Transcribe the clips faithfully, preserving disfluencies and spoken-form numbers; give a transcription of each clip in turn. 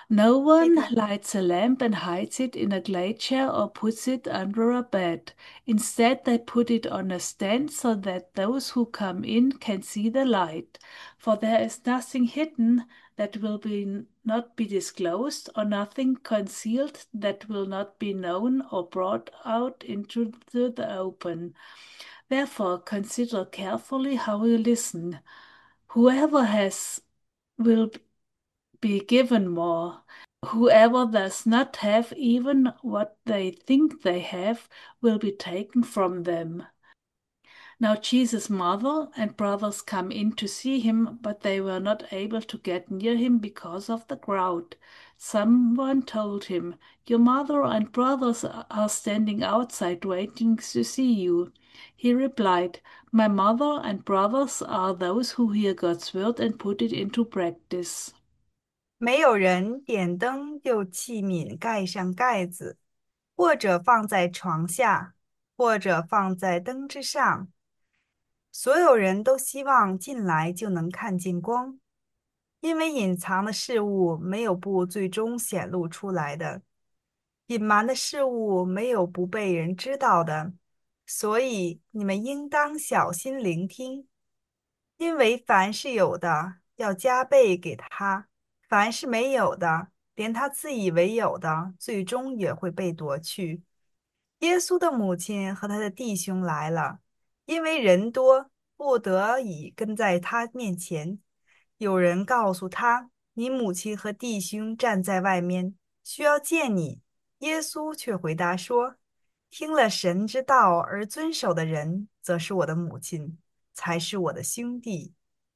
No one Peter， lights a lamp and hides it in a glacier or puts it under a bed. Instead, they put it on a stand so that those who come in can see the light. For there is nothing hidden that will be not be disclosed, or nothing concealed that will not be known or brought out into the the open. Therefore, consider carefully how you listen. Whoever has will be given more. Whoever does not have even what they think they have will be taken from them. Now Jesus' mother and brothers come in to see him, but they were not able to get near him because of the crowd. Someone told him, "Your mother and brothers are standing outside waiting to see you." He replied, "My mother and brothers are those who hear God's word and put it into practice." 没有人点灯用器皿盖上盖子，或者放在床下，或者放在灯之上。所有人都希望进来就能看见光，因为隐藏的事物没有不最终显露出来的，隐瞒的事物没有不被人知道的。所以你们应当小心聆听，因为凡是有的，要加倍给他；凡是没有的，连他自以为有的，最终也会被夺去。耶稣的母亲和他的弟兄来了，因为人多，不得已跟在他面前。有人告诉他：“你母亲和弟兄站在外面，需要见你。”耶稣却回答说：“听了神之道而遵守的人，则是我的母亲，才是我的兄弟。”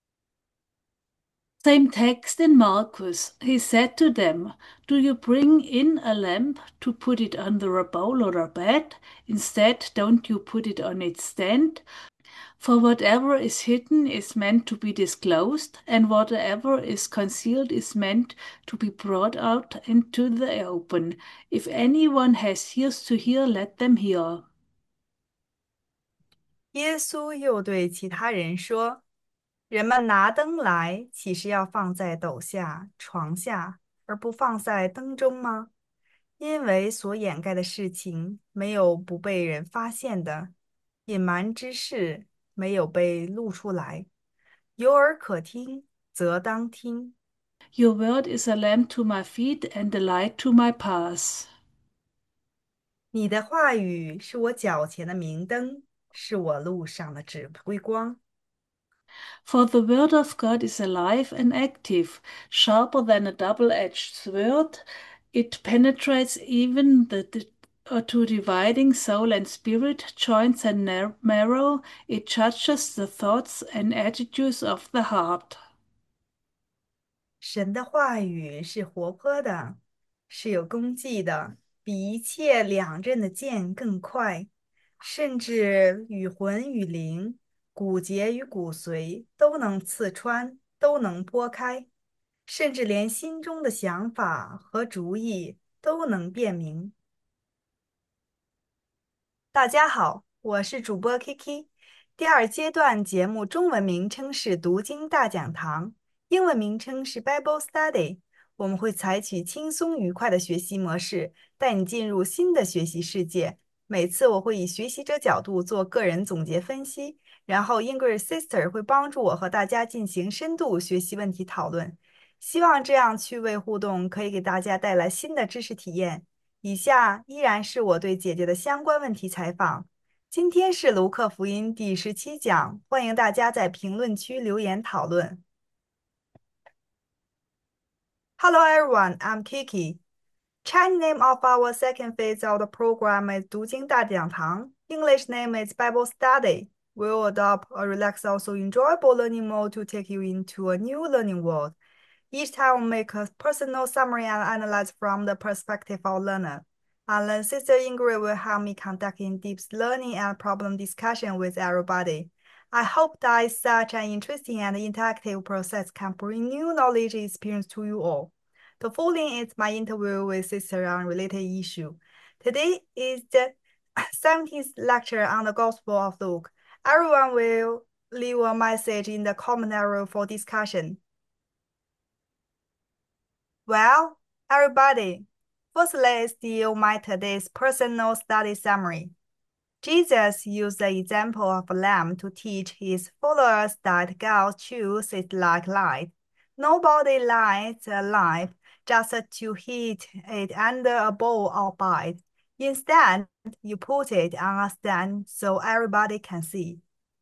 Same text in Marcus. He said to them, "Do you bring in a lamp to put it under a bowl or a bed? Instead, don't you put it on its stand? For whatever is hidden is meant to be disclosed, and whatever is concealed is meant to be brought out into the open. If anyone has ears to hear, let them hear." 耶稣又对其他人说：“人们拿灯来，岂是要放在斗下、床下，而不放在灯中吗？因为所掩盖的事情，没有不被人发现的；隐瞒之事，没有被露出来。有耳可听，则当听。” Your word is a lamp to my feet and a light to my path. 你的话语是我脚前的明灯，是我路上的指挥光。 For the word of God is alive and active, sharper than a double-edged sword. It penetrates even the, the uh, to dividing soul and spirit, joints and nar- marrow. It judges the thoughts and attitudes of the heart. 神的话语是活泼的，是有攻击的，比一切两刃的剑更快，甚至与魂与灵、骨节与骨髓都能刺穿，都能剥开，甚至连心中的想法和主意都能辨明。大家好，我是主播 Kiki。第二阶段节目中文名称是读经大讲堂，英文名称是 Bible Study。我们会采取轻松愉快的学习模式，带你进入新的学习世界。每次我会以学习者角度做个人总结分析，然后 English Sister 会帮助我和大家进行深度学习问题讨论。希望这样趣味互动可以给大家带来新的知识体验。以下依然是我对姐姐的相关问题采访。今天是卢克福音第十七讲，欢迎大家在评论区留言讨论。Hello everyone, I'm Kiki. Chinese name of our second phase of the program is 读经大讲堂. English name is Bible Study. We will adopt a relaxed, also enjoyable learning mode to take you into a new learning world. Each time we make a personal summary and analyze from the perspective of learner. And then Sister Ingrid will help me conduct in-depth learning and problem discussion with everybody. I hope that such an interesting and interactive process can bring new knowledge experience to you all. The following is my interview with Sister on related issue. Today is the seventeenth lecture on the Gospel of Luke. Everyone will leave a message in the comment area for discussion. Well, Everybody, first let's deal my today's personal study summary. Jesus used the example of a lamp to teach his followers that God's truth is like light. Nobody lights a lamp just to heat it under a bowl or bite. Instead, you put it on a stand so everybody can see.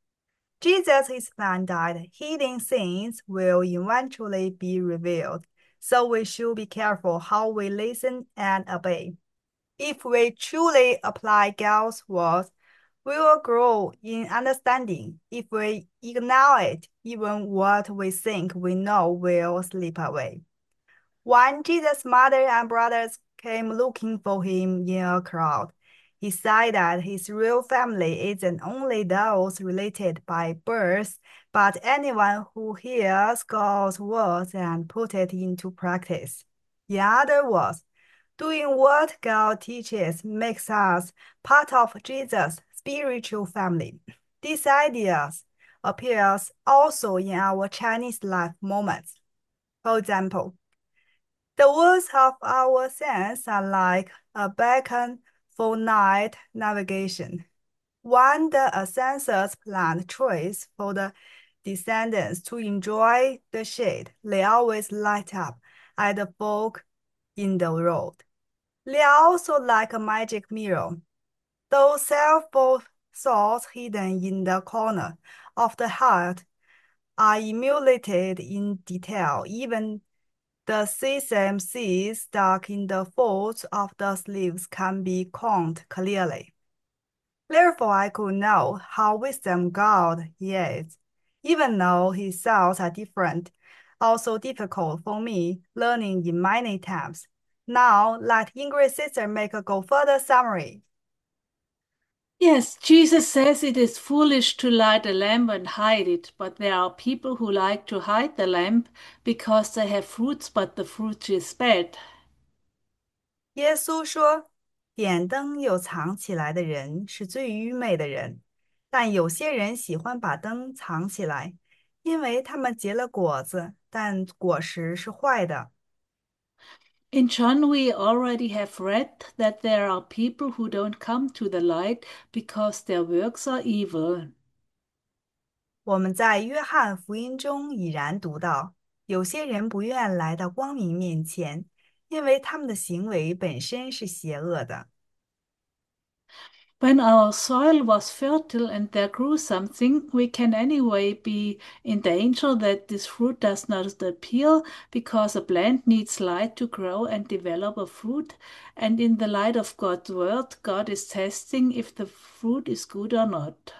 Jesus explained that hidden things will eventually be revealed, so we should be careful how we listen and obey. If we truly apply God's words, we will grow in understanding. If we ignore it, even what we think we know will slip away. When Jesus' mother and brothers came looking for him in a crowd, he said that his real family isn't only those related by birth, but anyone who hears God's words and put it into practice. In other words, doing what God teaches makes us part of Jesus' spiritual family. These ideas appears also in our Chinese life moments. For example, the words of our sense are like a beacon for night navigation. When the ancestors plant trees for the descendants to enjoy the shade, they always light up at the fork in the road. They are also like a magic mirror. Those self-thought thoughts hidden in the corner of the heart are emulated in detail. Even the sesame seeds stuck in the folds of the sleeves can be counted clearly. Therefore, I could know how wisdom God is, even though his thoughts are different, also difficult for me learning in many times. Now, let Ingrid's sister make a go further summary. Yes, Jesus says it is foolish to light a lamp and hide it, but there are people who like to hide the lamp because they have fruits, but the fruit is bad. 耶稣说：“点灯又藏起来的人是最愚昧的人。但有些人喜欢把灯藏起来，因为他们结了果子，但果实是坏的。” In John, we already have read that there are people who don't come to the light because their works are evil. 我们在约翰福音中已然读到，有些人不愿来到光明面前，因为他们的行为本身是邪恶的。 When our soil was fertile and there grew something, we can anyway be in danger that this fruit does not appear because a plant needs light to grow and develop a fruit. And in the light of God's word, God is testing if the fruit is good or not.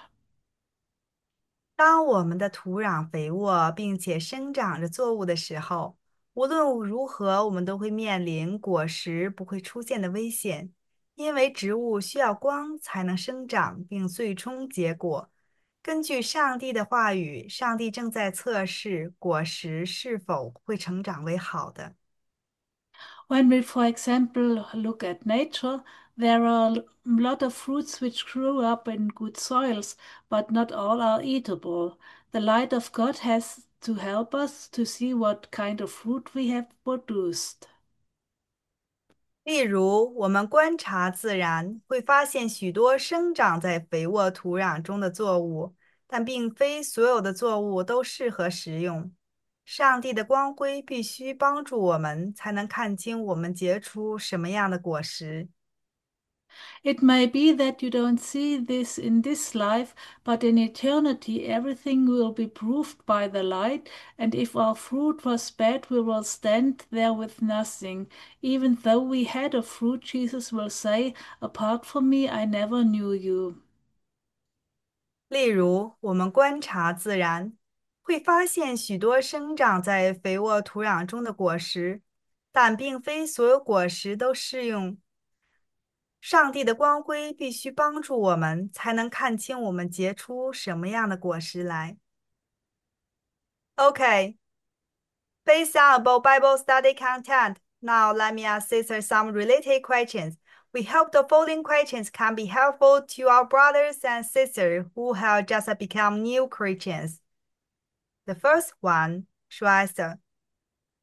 当我们的土壤肥沃并且生长着作物的时候，无论如何，我们都会面临果实不会出现的危险，因为植物需要光才能生长并最终结果。根据上帝的话语，上帝正在测试果实是否会成长为好的。 When we, for example, look at nature, there are a lot of fruits which grew up in good soils, but not all are eatable. The light of God has to help us to see what kind of fruit we have produced. 例如，我们观察自然，会发现许多生长在肥沃土壤中的作物，但并非所有的作物都适合食用。上帝的光辉必须帮助我们，才能看清我们结出什么样的果实。 It may be that you don't see this in this life, but in eternity everything will be proved by the light, and if our fruit was bad, we will stand there with nothing. Even though we had a fruit, Jesus will say, "Apart from me, I never knew you." 例如，我们观察自然，会发现许多生长在肥沃土壤中的果实，但并非所有果实都适用。上帝的光辉必须帮助我们，才能看清我们结出什么样的果实来。Okay, based on about Bible study content, now let me ask Sister some related questions. We hope the following questions can be helpful to our brothers and sisters who have just become new Christians. The first one, should I start?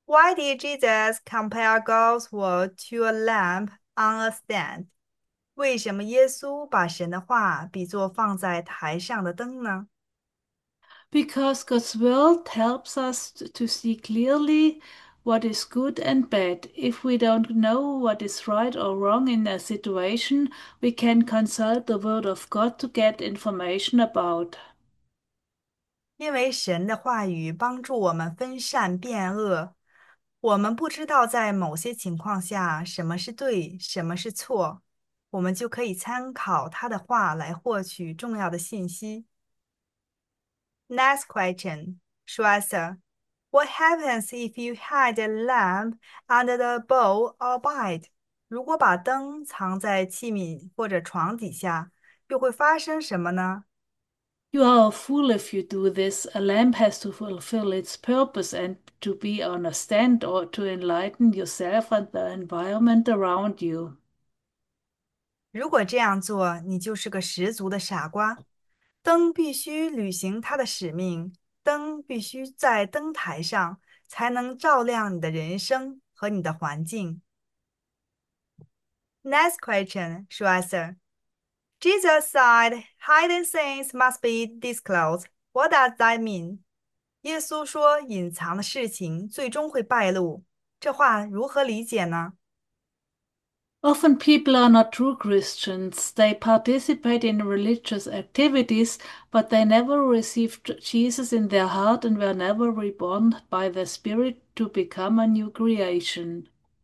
Why did Jesus compare God's word to a lamp on a stand? 为什么耶稣把神的话比作放在台上的灯呢？ Because God's word helps us to see clearly what is good and bad. If we don't know what is right or wrong in a situation, we can consult the word of God to get information about. 因为神的话语帮助我们分善辨恶，我们不知道在某些情况下什么是对，什么是错，我们就可以参考他的话来获取重要的信息。Next question, Schweizer. What happens if you hide a lamp under the bowl or bed? 如果把灯藏在器皿或者床底下，又会发生什么呢？ You are a fool if you do this. A lamp has to fulfill its purpose and to be on a stand or to enlighten yourself and the environment around you. 如果这样做，你就是个十足的傻瓜。灯必须履行它的使命，灯必须在灯台上，才能照亮你的人生和你的环境。Next question, Schweizer. Jesus said hidden things must be disclosed. What does that mean? 耶稣说隐藏的事情最终会败露，这话如何理解呢？ Often people are not true Christians. They participate in religious activities, but they never received Jesus in their heart and were never reborn by the Spirit to become a new creation.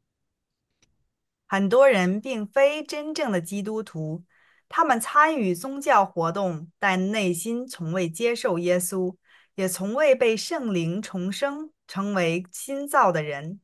很多人并非真正的基督徒，他们参与宗教活动，但内心从未接受耶稣，也从未被圣灵重生，成为新造的人。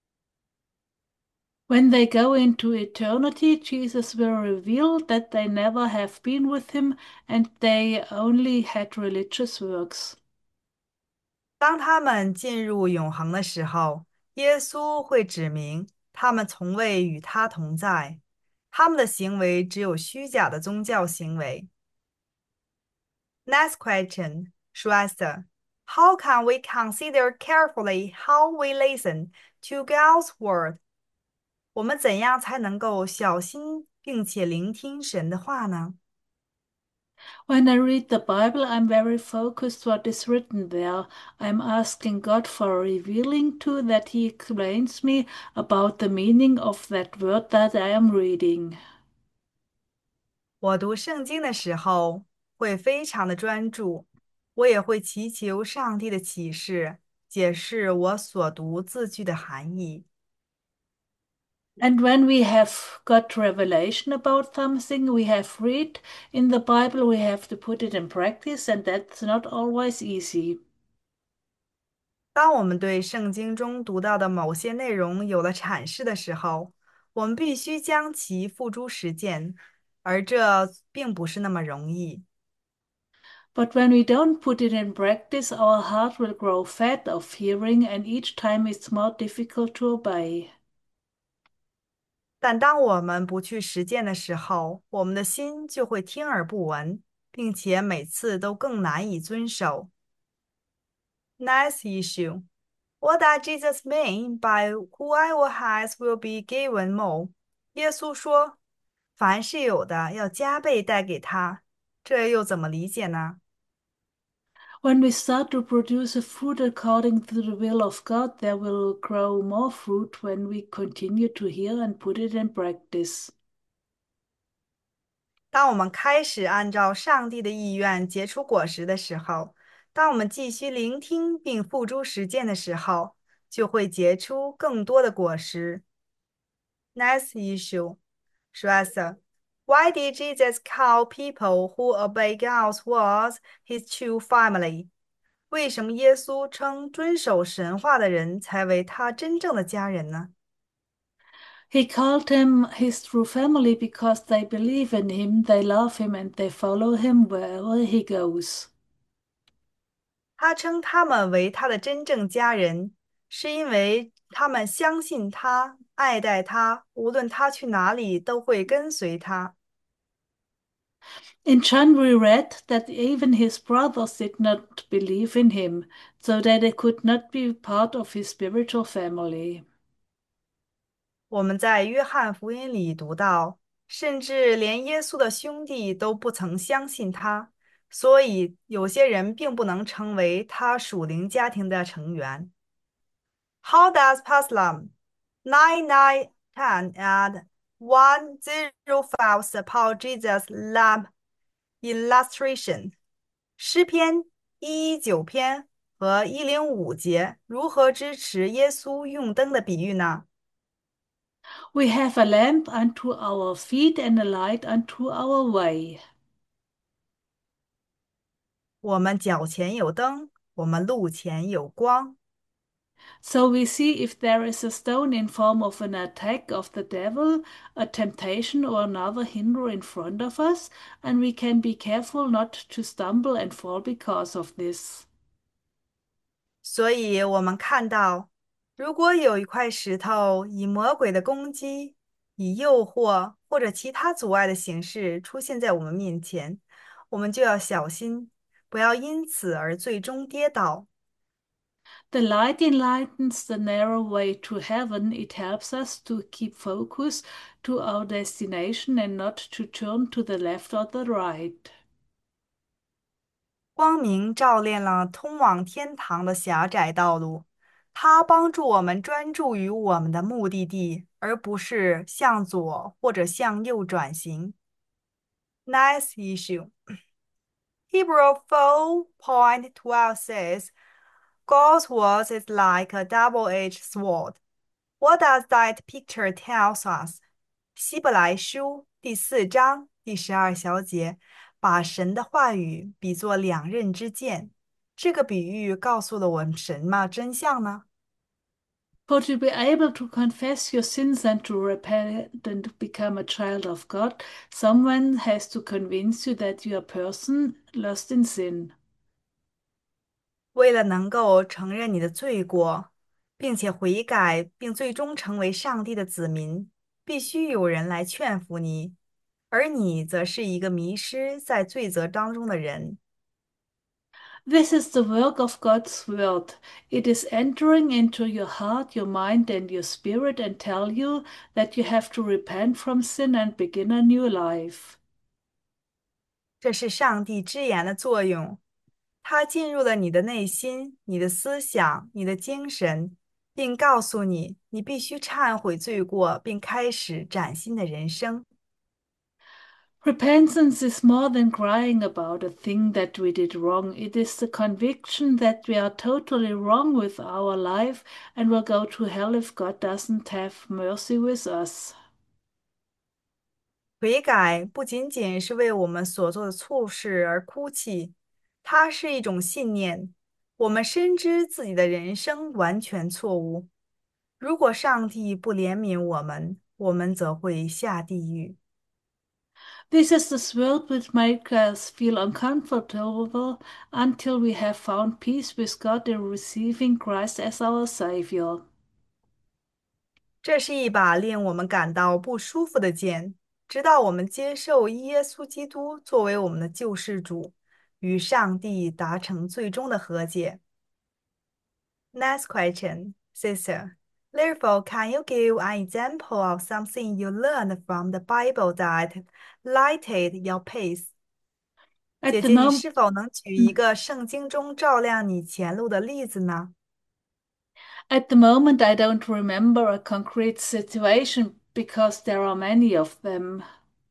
When they go into eternity, Jesus will reveal that they never have been with him and they only had religious works. 当他们进入永恒的时候，耶稣会指明他们从未与他同在，他们的行为只有虚假的宗教行为。Next question, Schwester. How can we consider carefully how we listen to God's word? 我们怎样才能够小心并且聆听神的话呢？ When I read the Bible, I'm very focused what is written there. I'm asking God for revealing to that He explains me about the meaning of that word that I am reading. 我读圣经的时候会非常的专注，我也会祈求上帝的启示，解释我所读字句的含义。 And when we have got revelation about something we have read in the Bible, we have to put it in practice, and that's not always easy. 当我们对圣经中读到的某些内容有了阐释的时候，我们必须将其付诸实践，而这并不是那么容易。 But when we don't put it in practice, our heart will grow fat of hearing, and each time it's more difficult to obey. 但当我们不去实践的时候，我们的心就会听而不闻，并且每次都更难以遵守。Next issue. What does Jesus mean by whoever has will be given more? 耶稣说，凡是有的要加倍带给他，这又怎么理解呢？ When we start to produce a fruit according to the will of God, there will grow more fruit when we continue to hear and put it in practice. 当我们开始按照上帝的意愿结出果实的时候，当我们继续聆听并付诸实践的时候，就会结出更多的果实。Next issue, Schweizer. Why did Jesus call people who obey God's words his true family? 为什么耶稣称遵守神话的人才为他真正的家人呢？ He called them his true family because they believe in him, they love him, and they follow him wherever he goes. 他称他们为他的真正家人，是因为他们相信他，爱戴他，无论他去哪里都会跟随他。 In John, we read that even his brothers did not believe in him, so that they could not be part of his spiritual family. 我们在约翰福音里读到，甚至连耶稣的兄弟都不曾相信他，所以有些人并不能成为他属灵家庭的成员。How does Paslam nine nine ten and one zero five support Jesus' lamp illustration? 诗篇一一九篇和一零五节如何支持耶稣用灯的比喻呢？ We have a lamp unto our feet and a light unto our way. 我们脚前有灯，我们路前有光。 So we see if there is a stone in form of an attack of the devil, a temptation or another hindrance in front of us, and we can be careful not to stumble and fall because of this. 所以，我们看到，如果有一块石头以魔鬼的攻击、以诱惑或者其他阻碍的形式出现在我们面前，我们就要小心，不要因此而最终跌倒。 The light enlightens the narrow way to heaven. It helps us to keep focus to our destination and not to turn to the left or the right. 光明照亮了通往天堂的狭窄道路，它帮助我们专注于我们的目的地，而不是向左或者向右转型。Nice issue. Hebrew four point twelve says, God's word is like a double-edged sword. What does that picture tell us? 希伯来书第四章第十二小节，把神的话语比作两刃之剑。这个比喻告诉了我们什么真相呢？ For to be able to confess your sins and to repent and become a child of God, someone has to convince you that you are a person lost in sin. 为了能够承认你的罪过，并且悔改，并最终成为上帝的子民，必须有人来劝服你，而你则是一个迷失在罪责当中的人。 This is the work of God's word. It is entering into your heart, your mind, and your spirit and tell you that you have to repent from sin and begin a new life. 这是上帝之言的作用，它进入了你的内心、你的思想、你的精神，并告诉你，你必须忏悔罪过，并开始崭新的人生。 Repentance is more than crying about a thing that we did wrong. It is the conviction that we are totally wrong with our life and will go to hell if God doesn't have mercy with us. 悔改不仅仅是为我们所做的错事而哭泣，它是一种信念。我们深知自己的人生完全错误，如果上帝不怜悯我们，我们则会下地狱。 This is the world which makes us feel uncomfortable until we have found peace with God in receiving Christ as our Savior. 这是一把令我们感到不舒服的剑，直到我们接受耶稣基督作为我们的救世主，与上帝达成最终的和解。Next question, sister. Therefore, can you give an example of something you learned from the Bible that lighted your path? At 姐 the 姐，你 moment, 是否能举一个圣经中照亮你前路的例子呢？ at the moment, I don't remember a concrete situation because there are many of them.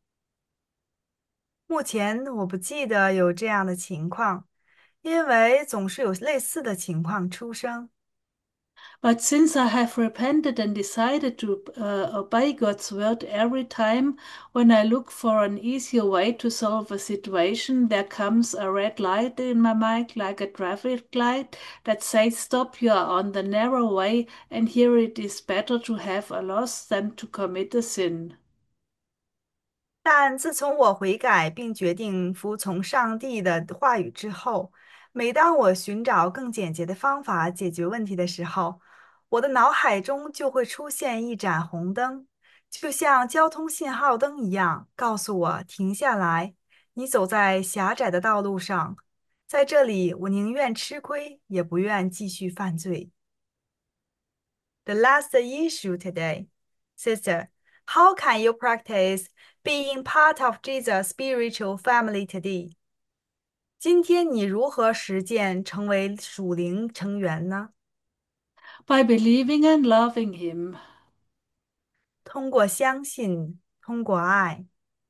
目前我不记得有这样的情况，因为总是有类似的情况出生。 But since I have repented and decided to uh, obey God's word every time when I look for an easier way to solve a situation, there comes a red light in my mind, like a traffic light, that says, Stop, you are on the narrow way, and here it is better to have a loss than to commit a sin. 但自从我悔改并决定服从上帝的话语之后，每当我寻找更简洁的方法解决问题的时候，我的脑海中就会出现一盏红灯，就像交通信号灯一样，告诉我停下来， 你走在狭窄的道路上，在这里，我宁愿吃亏，也不愿继续犯罪。The last issue today. Sister, how can you practice being part of Jesus' spiritual family today? 今天你如何实践成为属灵成员呢？ By believing and loving Him. 通过相信，通过爱。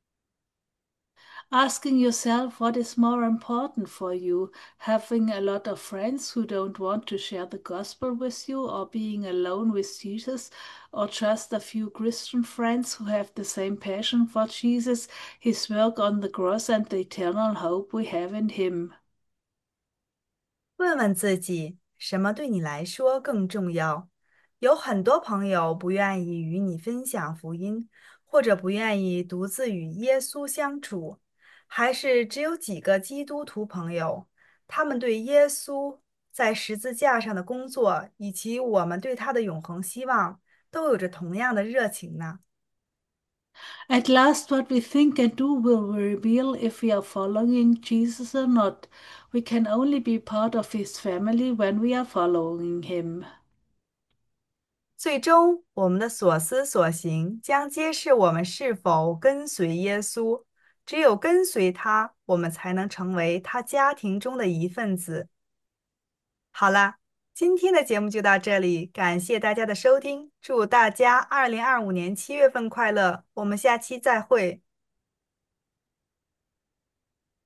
Asking yourself what is more important for you, having a lot of friends who don't want to share the gospel with you, or being alone with Jesus, or just a few Christian friends who have the same passion for Jesus, His work on the cross, and the eternal hope we have in Him. 问问自己，什么对你来说更重要？有很多朋友不愿意与你分享福音，或者不愿意独自与耶稣相处，还是只有几个基督徒朋友，他们对耶稣在十字架上的工作，以及我们对他的永恒希望，都有着同样的热情呢？ At last, what we think and do will reveal if we are following Jesus or not. We can only be part of His family when we are following Him. 最终，我们的所思所行将揭示我们是否跟随耶稣。只有跟随他，我们才能成为他家庭中的一份子。好啦，今天的节目就到这里，感谢大家的收听，祝大家二零二五年七月份快乐，我们下期再会。